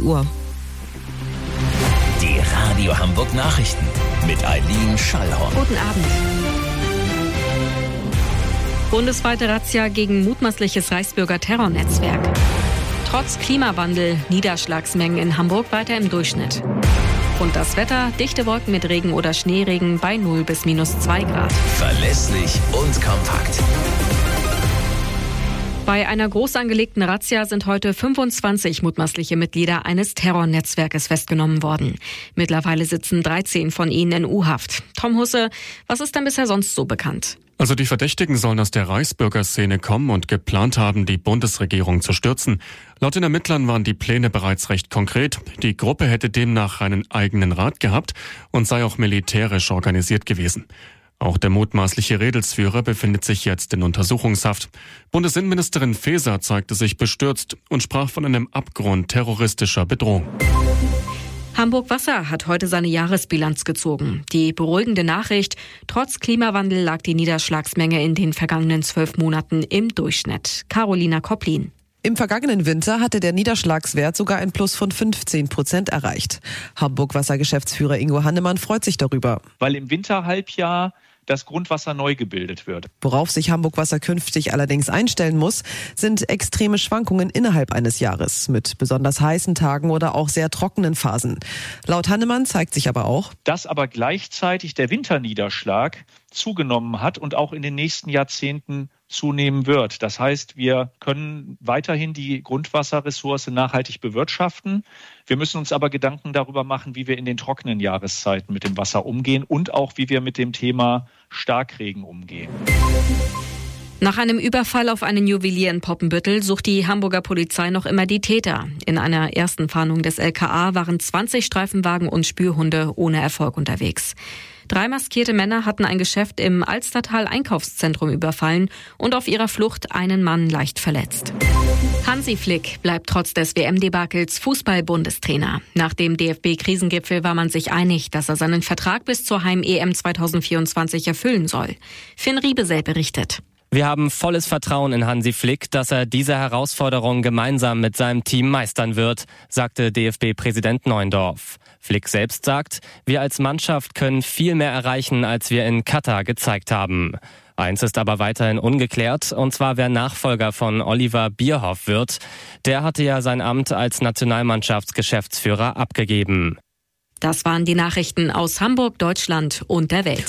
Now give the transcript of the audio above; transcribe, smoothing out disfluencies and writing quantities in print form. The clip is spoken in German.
Uhr. Die Radio Hamburg Nachrichten mit Eileen Schallhorn. Guten Abend. Bundesweite Razzia gegen mutmaßliches Reichsbürger Terrornetzwerk. Trotz Klimawandel Niederschlagsmengen in Hamburg weiter im Durchschnitt. Und das Wetter, dichte Wolken mit Regen oder Schneeregen bei 0 bis -2 Grad. Verlässlich und kompakt. Bei einer groß angelegten Razzia sind heute 25 mutmaßliche Mitglieder eines Terrornetzwerkes festgenommen worden. Mittlerweile sitzen 13 von ihnen in U-Haft. Tom Husse, was ist denn bisher sonst so bekannt? Also die Verdächtigen sollen aus der Reichsbürgerszene kommen und geplant haben, die Bundesregierung zu stürzen. Laut den Ermittlern waren die Pläne bereits recht konkret. Die Gruppe hätte demnach einen eigenen Rat gehabt und sei auch militärisch organisiert gewesen. Auch der mutmaßliche Redelsführer befindet sich jetzt in Untersuchungshaft. Bundesinnenministerin Faeser zeigte sich bestürzt und sprach von einem Abgrund terroristischer Bedrohung. Hamburg Wasser hat heute seine Jahresbilanz gezogen. Die beruhigende Nachricht: Trotz Klimawandel lag die Niederschlagsmenge in den vergangenen 12 Monaten im Durchschnitt. Carolina Kopplin. Im vergangenen Winter hatte der Niederschlagswert sogar ein Plus von 15% erreicht. Hamburg-Wasser-Geschäftsführer Ingo Hannemann freut sich darüber. Weil im Winterhalbjahr das Grundwasser neu gebildet wird. Worauf sich Hamburg-Wasser künftig allerdings einstellen muss, sind extreme Schwankungen innerhalb eines Jahres mit besonders heißen Tagen oder auch sehr trockenen Phasen. Laut Hannemann zeigt sich aber auch, dass aber gleichzeitig der Winterniederschlag zugenommen hat und auch in den nächsten Jahrzehnten zunehmen wird. Das heißt, wir können weiterhin die Grundwasserressource nachhaltig bewirtschaften. Wir müssen uns aber Gedanken darüber machen, wie wir in den trockenen Jahreszeiten mit dem Wasser umgehen und auch wie wir mit dem Thema Starkregen umgehen. Nach einem Überfall auf einen Juwelier in Poppenbüttel sucht die Hamburger Polizei noch immer die Täter. In einer ersten Fahndung des LKA waren 20 Streifenwagen und Spürhunde ohne Erfolg unterwegs. 3 maskierte Männer hatten ein Geschäft im Alstertal-Einkaufszentrum überfallen und auf ihrer Flucht einen Mann leicht verletzt. Hansi Flick bleibt trotz des WM-Debakels Fußball-Bundestrainer. Nach dem DFB-Krisengipfel war man sich einig, dass er seinen Vertrag bis zur Heim-EM 2024 erfüllen soll. Finn Riebesell berichtet. Wir haben volles Vertrauen in Hansi Flick, dass er diese Herausforderung gemeinsam mit seinem Team meistern wird, sagte DFB-Präsident Neuendorf. Flick selbst sagt, wir als Mannschaft können viel mehr erreichen, als wir in Katar gezeigt haben. Eins ist aber weiterhin ungeklärt, und zwar wer Nachfolger von Oliver Bierhoff wird. Der hatte ja sein Amt als Nationalmannschaftsgeschäftsführer abgegeben. Das waren die Nachrichten aus Hamburg, Deutschland und der Welt.